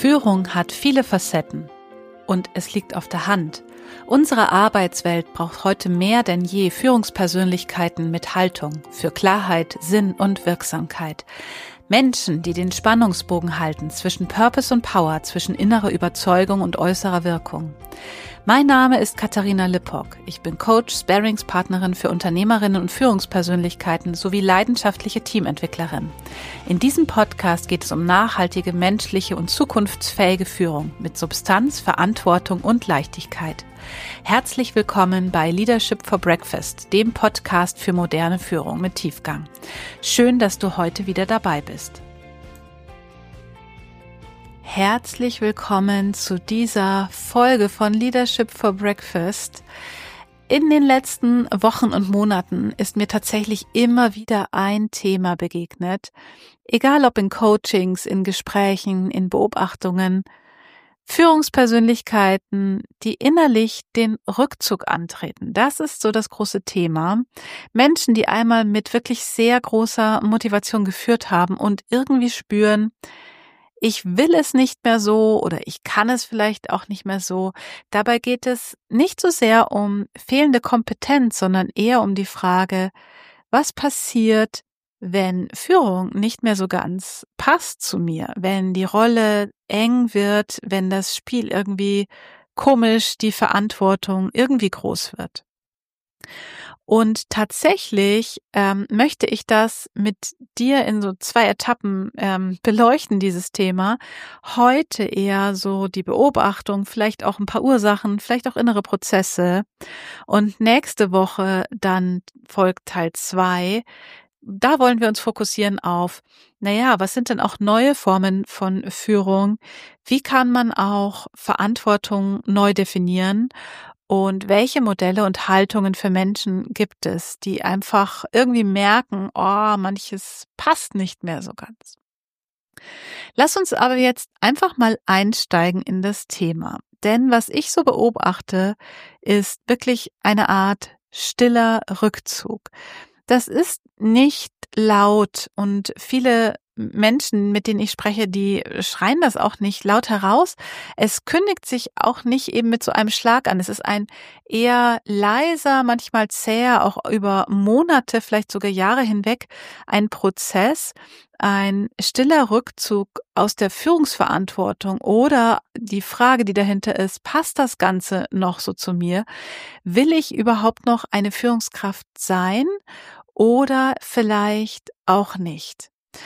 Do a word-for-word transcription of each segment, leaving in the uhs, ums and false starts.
Führung hat viele Facetten und es liegt auf der Hand. Unsere Arbeitswelt braucht heute mehr denn je Führungspersönlichkeiten mit Haltung für Klarheit, Sinn und Wirksamkeit. Menschen, die den Spannungsbogen halten zwischen Purpose und Power, zwischen innerer Überzeugung und äußerer Wirkung. Mein Name ist Katharina Lippock. Ich bin Coach, Sparringspartnerin für Unternehmerinnen und Führungspersönlichkeiten sowie leidenschaftliche Teamentwicklerin. In diesem Podcast geht es um nachhaltige, menschliche und zukunftsfähige Führung mit Substanz, Verantwortung und Leichtigkeit. Herzlich willkommen bei Leadership for Breakfast, dem Podcast für moderne Führung mit Tiefgang. Schön, dass du heute wieder dabei bist. Herzlich willkommen zu dieser Folge von Leadership for Breakfast. In den letzten Wochen und Monaten ist mir tatsächlich immer wieder ein Thema begegnet, egal ob in Coachings, in Gesprächen, in Beobachtungen, Führungspersönlichkeiten, die innerlich den Rückzug antreten. Das ist so das große Thema. Menschen, die einmal mit wirklich sehr großer Motivation geführt haben und irgendwie spüren, ich will es nicht mehr so oder ich kann es vielleicht auch nicht mehr so. Dabei geht es nicht so sehr um fehlende Kompetenz, sondern eher um die Frage, was passiert, wenn Führung nicht mehr so ganz passt zu mir, wenn die Rolle eng wird, wenn das Spiel irgendwie komisch, die Verantwortung irgendwie groß wird. Und tatsächlich ähm, möchte ich das mit dir in so zwei Etappen ähm, beleuchten, dieses Thema. Heute eher so die Beobachtung, vielleicht auch ein paar Ursachen, vielleicht auch innere Prozesse. Und nächste Woche dann folgt Teil zwei. Da wollen wir uns fokussieren auf, naja, was sind denn auch neue Formen von Führung? Wie kann man auch Verantwortung neu definieren? Und welche Modelle und Haltungen für Menschen gibt es, die einfach irgendwie merken, oh, manches passt nicht mehr so ganz. Lass uns aber jetzt einfach mal einsteigen in das Thema. Denn was ich so beobachte, ist wirklich eine Art stiller Rückzug. Das ist nicht laut und viele Menschen, mit denen ich spreche, die schreien das auch nicht laut heraus. Es kündigt sich auch nicht eben mit so einem Schlag an. Es ist ein eher leiser, manchmal zäher, auch über Monate, vielleicht sogar Jahre hinweg, ein Prozess, ein stiller Rückzug aus der Führungsverantwortung oder die Frage, die dahinter ist, passt das Ganze noch so zu mir? Will ich überhaupt noch eine Führungskraft sein oder vielleicht auch nicht?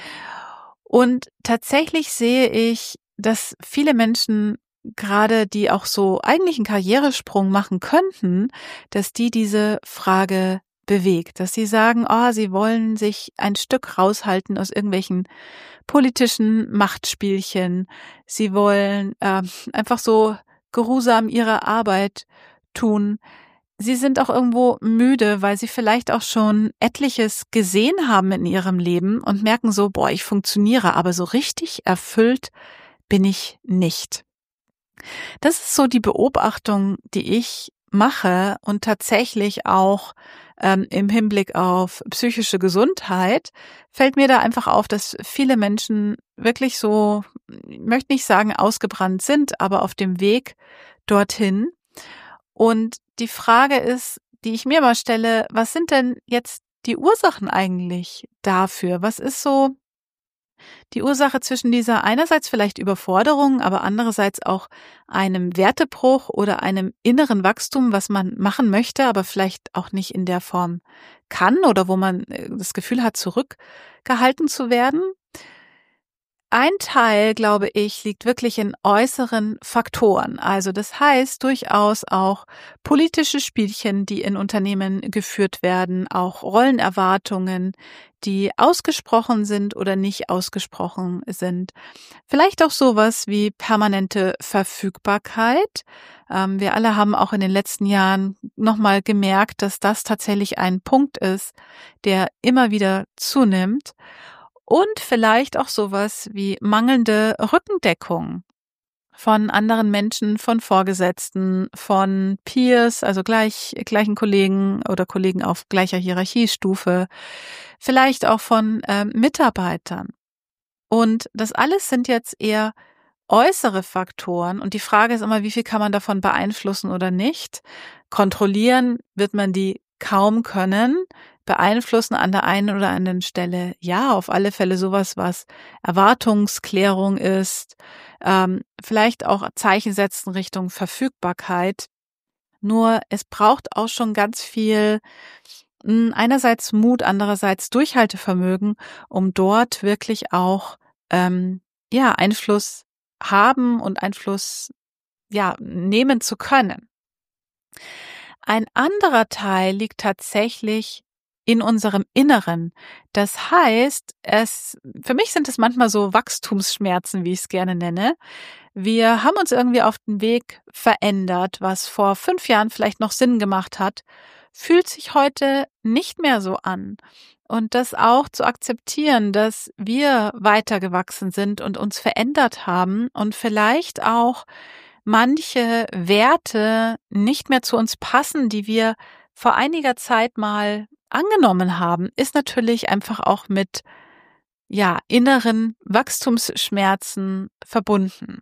Und tatsächlich sehe ich, dass viele Menschen, gerade die auch so eigentlich einen Karrieresprung machen könnten, dass die diese Frage bewegt, dass sie sagen, oh, sie wollen sich ein Stück raushalten aus irgendwelchen politischen Machtspielchen. Sie wollen äh, einfach so geruhsam ihre Arbeit tun. Sie sind auch irgendwo müde, weil sie vielleicht auch schon etliches gesehen haben in ihrem Leben und merken so, boah, ich funktioniere, aber so richtig erfüllt bin ich nicht. Das ist so die Beobachtung, die ich mache und tatsächlich auch ähm, im Hinblick auf psychische Gesundheit fällt mir da einfach auf, dass viele Menschen wirklich so, ich möchte nicht sagen ausgebrannt sind, aber auf dem Weg dorthin. Und die Frage ist, die ich mir mal stelle, was sind denn jetzt die Ursachen eigentlich dafür? Was ist so die Ursache zwischen dieser einerseits vielleicht Überforderung, aber andererseits auch einem Wertebruch oder einem inneren Wachstum, was man machen möchte, aber vielleicht auch nicht in der Form kann oder wo man das Gefühl hat, zurückgehalten zu werden? Ein Teil, glaube ich, liegt wirklich in äußeren Faktoren. Also das heißt durchaus auch politische Spielchen, die in Unternehmen geführt werden, auch Rollenerwartungen, die ausgesprochen sind oder nicht ausgesprochen sind. Vielleicht auch sowas wie permanente Verfügbarkeit. Ähm, wir alle haben auch in den letzten Jahren nochmal gemerkt, dass das tatsächlich ein Punkt ist, der immer wieder zunimmt. Und vielleicht auch sowas wie mangelnde Rückendeckung von anderen Menschen, von Vorgesetzten, von Peers, also gleich, gleichen Kollegen oder Kollegen auf gleicher Hierarchiestufe, vielleicht auch von äh, Mitarbeitern. Und das alles sind jetzt eher äußere Faktoren und die Frage ist immer, wie viel kann man davon beeinflussen oder nicht? Kontrollieren wird man die kaum können, beeinflussen an der einen oder anderen Stelle. Ja, auf alle Fälle sowas, was Erwartungsklärung ist, ähm, vielleicht auch Zeichen setzen Richtung Verfügbarkeit. Nur es braucht auch schon ganz viel, mh, einerseits Mut, andererseits Durchhaltevermögen, um dort wirklich auch ähm, ja Einfluss haben und Einfluss ja nehmen zu können. Ein anderer Teil liegt tatsächlich in unserem Inneren. Das heißt, es, für mich sind es manchmal so Wachstumsschmerzen, wie ich es gerne nenne. Wir haben uns irgendwie auf den Weg verändert, was vor fünf Jahren vielleicht noch Sinn gemacht hat, fühlt sich heute nicht mehr so an. Und das auch zu akzeptieren, dass wir weitergewachsen sind und uns verändert haben und vielleicht auch manche Werte nicht mehr zu uns passen, die wir vor einiger Zeit mal angenommen haben, ist natürlich einfach auch mit, ja, inneren Wachstumsschmerzen verbunden.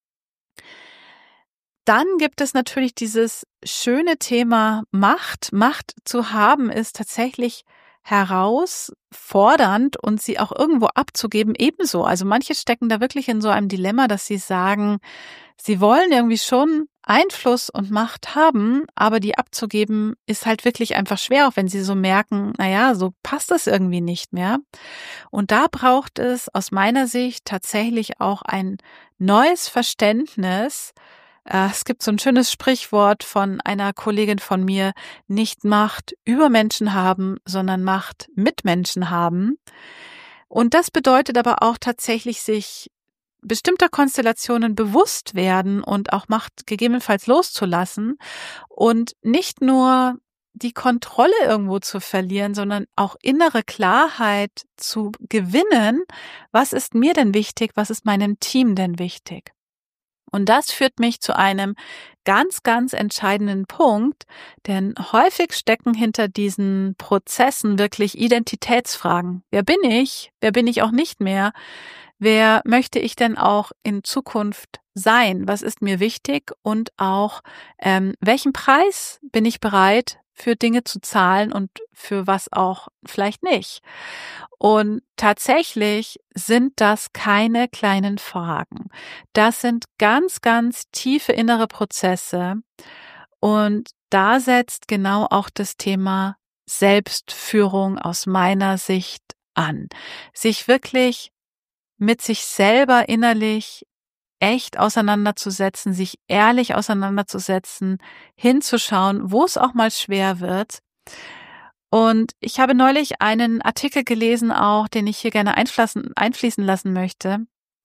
Dann gibt es natürlich dieses schöne Thema Macht. Macht zu haben ist tatsächlich herausfordernd und sie auch irgendwo abzugeben ebenso. Also manche stecken da wirklich in so einem Dilemma, dass sie sagen, sie wollen irgendwie schon Einfluss und Macht haben, aber die abzugeben ist halt wirklich einfach schwer, auch wenn sie so merken, naja, so passt das irgendwie nicht mehr. Und da braucht es aus meiner Sicht tatsächlich auch ein neues Verständnis. Es gibt so ein schönes Sprichwort von einer Kollegin von mir, nicht Macht über Menschen haben, sondern Macht mit Menschen haben. Und das bedeutet aber auch tatsächlich sich bestimmter Konstellationen bewusst werden und auch Macht gegebenenfalls loszulassen und nicht nur die Kontrolle irgendwo zu verlieren, sondern auch innere Klarheit zu gewinnen. Was ist mir denn wichtig? Was ist meinem Team denn wichtig? Und das führt mich zu einem ganz, ganz entscheidenden Punkt, denn häufig stecken hinter diesen Prozessen wirklich Identitätsfragen. Wer bin ich? Wer bin ich auch nicht mehr? Wer möchte ich denn auch in Zukunft sein? Was ist mir wichtig? Und auch, ähm, welchen Preis bin ich bereit, für Dinge zu zahlen und für was auch vielleicht nicht? Und tatsächlich sind das keine kleinen Fragen. Das sind ganz, ganz tiefe innere Prozesse. Und da setzt genau auch das Thema Selbstführung aus meiner Sicht an. Sich wirklich mit sich selber innerlich echt auseinanderzusetzen, sich ehrlich auseinanderzusetzen, hinzuschauen, wo es auch mal schwer wird. Und ich habe neulich einen Artikel gelesen auch, den ich hier gerne einfließen, einfließen lassen möchte.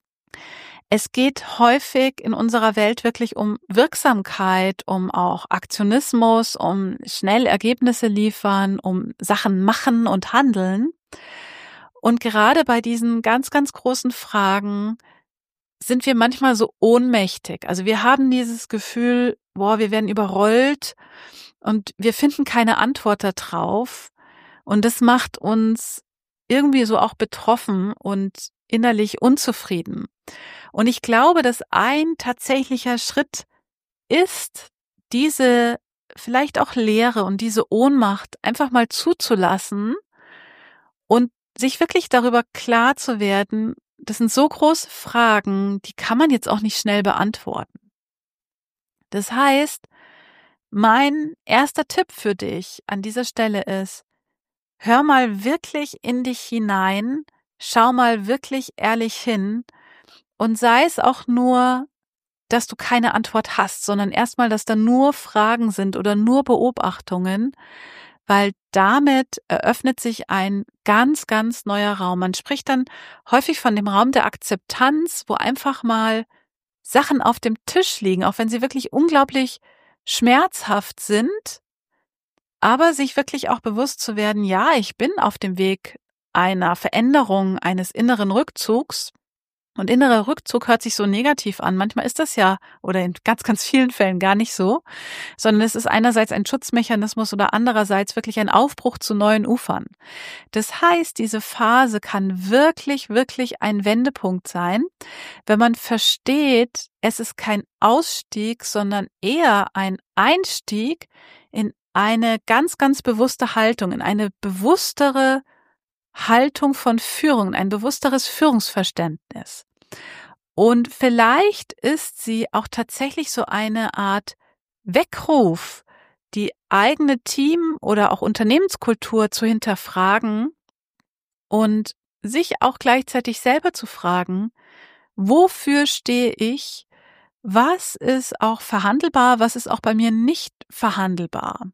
Es geht häufig in unserer Welt wirklich um Wirksamkeit, um auch Aktionismus, um schnell Ergebnisse liefern, um Sachen machen und handeln. Und gerade bei diesen ganz, ganz großen Fragen sind wir manchmal so ohnmächtig. Also wir haben dieses Gefühl, boah, wir werden überrollt und wir finden keine Antwort darauf. Und das macht uns irgendwie so auch betroffen und innerlich unzufrieden. Und ich glaube, dass ein tatsächlicher Schritt ist, diese vielleicht auch Leere und diese Ohnmacht einfach mal zuzulassen und sich wirklich darüber klar zu werden, das sind so große Fragen, die kann man jetzt auch nicht schnell beantworten. Das heißt, mein erster Tipp für dich an dieser Stelle ist, hör mal wirklich in dich hinein, schau mal wirklich ehrlich hin und sei es auch nur, dass du keine Antwort hast, sondern erstmal, dass da nur Fragen sind oder nur Beobachtungen, weil damit eröffnet sich ein ganz, ganz neuer Raum. Man spricht dann häufig von dem Raum der Akzeptanz, wo einfach mal Sachen auf dem Tisch liegen, auch wenn sie wirklich unglaublich schmerzhaft sind, aber sich wirklich auch bewusst zu werden, ja, ich bin auf dem Weg einer Veränderung, eines inneren Rückzugs Und innerer Rückzug hört sich so negativ an. Manchmal ist das ja, oder in ganz, ganz vielen Fällen gar nicht so, sondern es ist einerseits ein Schutzmechanismus oder andererseits wirklich ein Aufbruch zu neuen Ufern. Das heißt, diese Phase kann wirklich, wirklich ein Wendepunkt sein, wenn man versteht, es ist kein Ausstieg, sondern eher ein Einstieg in eine ganz, ganz bewusste Haltung, in eine bewusstere Haltung von Führung, ein bewussteres Führungsverständnis. Und vielleicht ist sie auch tatsächlich so eine Art Weckruf, die eigene Team- oder auch Unternehmenskultur zu hinterfragen und sich auch gleichzeitig selber zu fragen, wofür stehe ich? Was ist auch verhandelbar? Was ist auch bei mir nicht verhandelbar?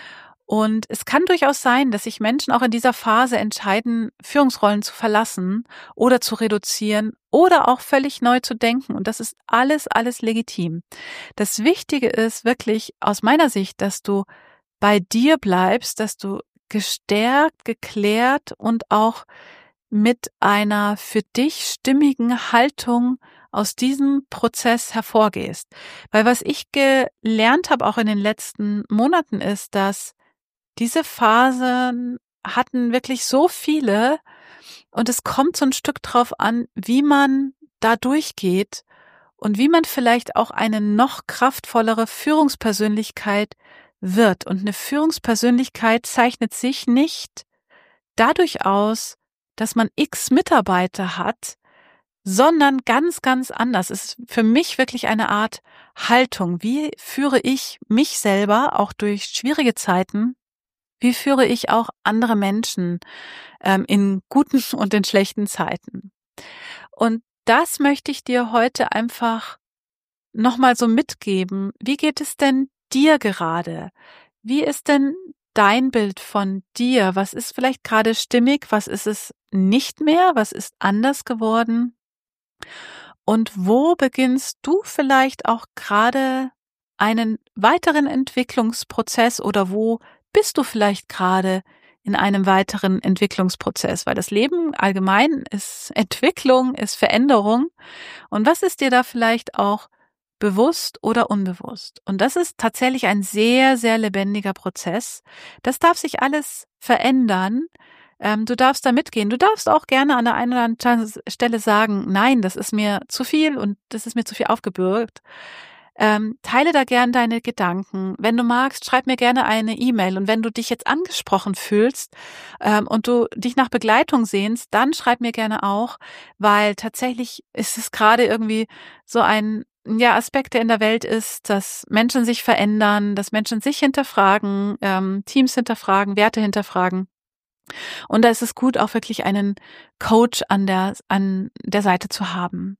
Und es kann durchaus sein, dass sich Menschen auch in dieser Phase entscheiden, Führungsrollen zu verlassen oder zu reduzieren oder auch völlig neu zu denken. Und das ist alles, alles legitim. Das Wichtige ist wirklich aus meiner Sicht, dass du bei dir bleibst, dass du gestärkt, geklärt und auch mit einer für dich stimmigen Haltung aus diesem Prozess hervorgehst. Weil was ich gelernt habe, auch in den letzten Monaten, ist, dass diese Phasen hatten wirklich so viele und es kommt so ein Stück drauf an, wie man da durchgeht und wie man vielleicht auch eine noch kraftvollere Führungspersönlichkeit wird. Und eine Führungspersönlichkeit zeichnet sich nicht dadurch aus, dass man X Mitarbeiter hat, sondern ganz, ganz anders. Es ist für mich wirklich eine Art Haltung. Wie führe ich mich selber auch durch schwierige Zeiten? Wie führe ich auch andere Menschen ähm, in guten und in schlechten Zeiten? Und das möchte ich dir heute einfach nochmal so mitgeben. Wie geht es denn dir gerade? Wie ist denn dein Bild von dir? Was ist vielleicht gerade stimmig? Was ist es nicht mehr? Was ist anders geworden? Und wo beginnst du vielleicht auch gerade einen weiteren Entwicklungsprozess oder wo bist du vielleicht gerade in einem weiteren Entwicklungsprozess? Weil das Leben allgemein ist Entwicklung, ist Veränderung. Und was ist dir da vielleicht auch bewusst oder unbewusst? Und das ist tatsächlich ein sehr, sehr lebendiger Prozess. Das darf sich alles verändern. Ähm, du darfst da mitgehen. Du darfst auch gerne an der einen oder anderen Stelle sagen, nein, das ist mir zu viel und das ist mir zu viel aufgebürgt. Ähm, teile da gern deine Gedanken. Wenn du magst, schreib mir gerne eine E-Mail. Und wenn du dich jetzt angesprochen fühlst ähm, und du dich nach Begleitung sehnst, dann schreib mir gerne auch, weil tatsächlich ist es gerade irgendwie so ein ja, Aspekt, der in der Welt ist, dass Menschen sich verändern, dass Menschen sich hinterfragen, ähm, Teams hinterfragen, Werte hinterfragen. Und da ist es gut, auch wirklich einen Coach an der, an der Seite zu haben.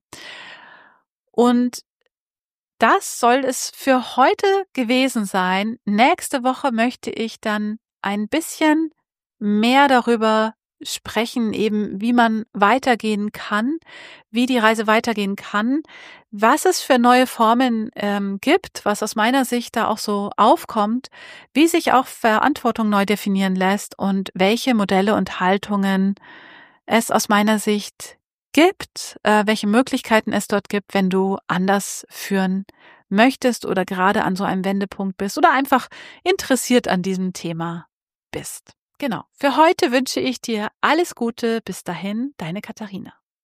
Und das soll es für heute gewesen sein. Nächste Woche möchte ich dann ein bisschen mehr darüber sprechen, eben wie man weitergehen kann, wie die Reise weitergehen kann, was es für neue Formen ähm, gibt, was aus meiner Sicht da auch so aufkommt, wie sich auch Verantwortung neu definieren lässt und welche Modelle und Haltungen es aus meiner Sicht gibt, äh, welche Möglichkeiten es dort gibt, wenn du anders führen möchtest oder gerade an so einem Wendepunkt bist oder einfach interessiert an diesem Thema bist. Genau. Für heute wünsche ich dir alles Gute. Bis dahin, deine Katharina.